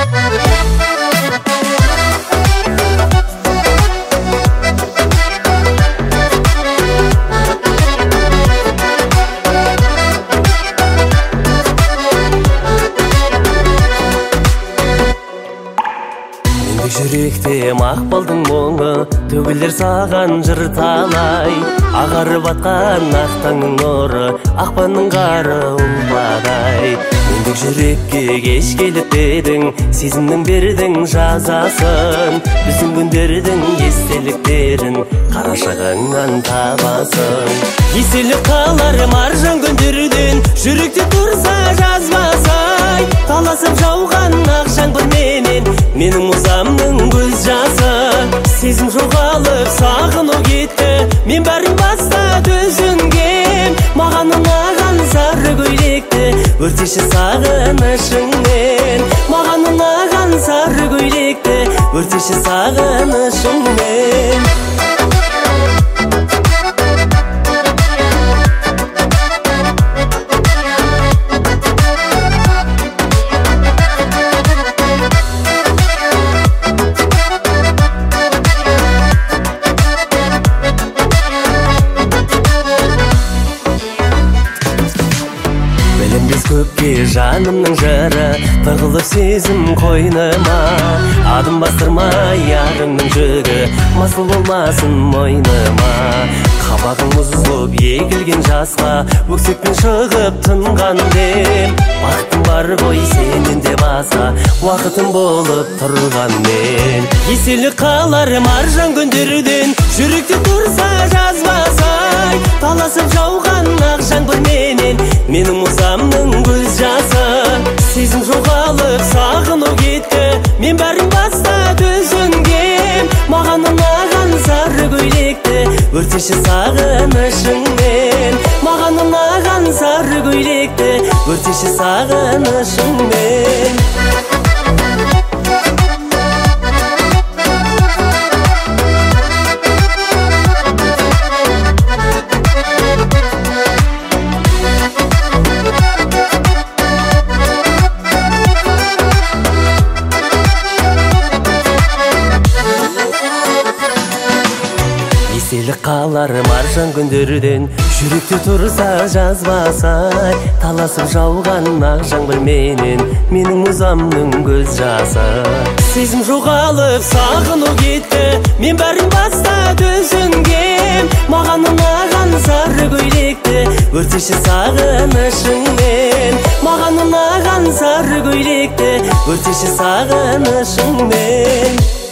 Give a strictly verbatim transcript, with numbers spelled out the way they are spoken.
Жүректе мақпалдың мұңы төгілер саған жыр талай, ағарып атқан ақ таңның нұры ақпанның қары ұлпадай. Мендік жүрекке кеш келіп едің, сезімнің бердің жазасын, біздің күндердің естеліктерін қарашығыңнан табасын. Еселі қалар маржан күндерден, жүректе тұрса жазбасай, таласып жауған ақ жаңбырменен менің мұзамның көз жасы. Сезім жоғалып сағыну кетті, мен бәрін бастап өзіңген, маған ұнаған сары көйлекті өртеші сағынышыңмен, маған ұнаған сары көйлекті өртеші сағынышыңмен. Көпке жанымның жыры тығылып сезім қойныма, адым бастырма ярымның жүгі масыл болмасын мойныма. Қабағың мұзылып егілген жасқа өксікпен шығып тынған дем, бақытым бар ғой сенен де басқа уақытым болып тұрған мен. Еселі қалар маржан күндерден, жүректе тұрса жазбасай, таласып жауған ақ жаңбырменен менің мұзамның көз жасы. Сезім жоғалып сағыну кетті, мен бәрін бастап өзіңген, маған ұнаған сары көйлекті өртеші сағынышыңмен, маған ұнаған сары көйлекті өртеші сағынышыңмен. Еселі қалар маржан күндерден, жүректе тұрса жазбасай, таласып жауған ақ жаңбырменен менің мұзамның көз жасы. Сезім жоғалып сағыну кетті, мен бәрін бастап өзіңген, маған ұнаған сары көйлекті өртеші сағынышыңмен, маған ұнаған сары көйлекті өртеші сағынышыңмен.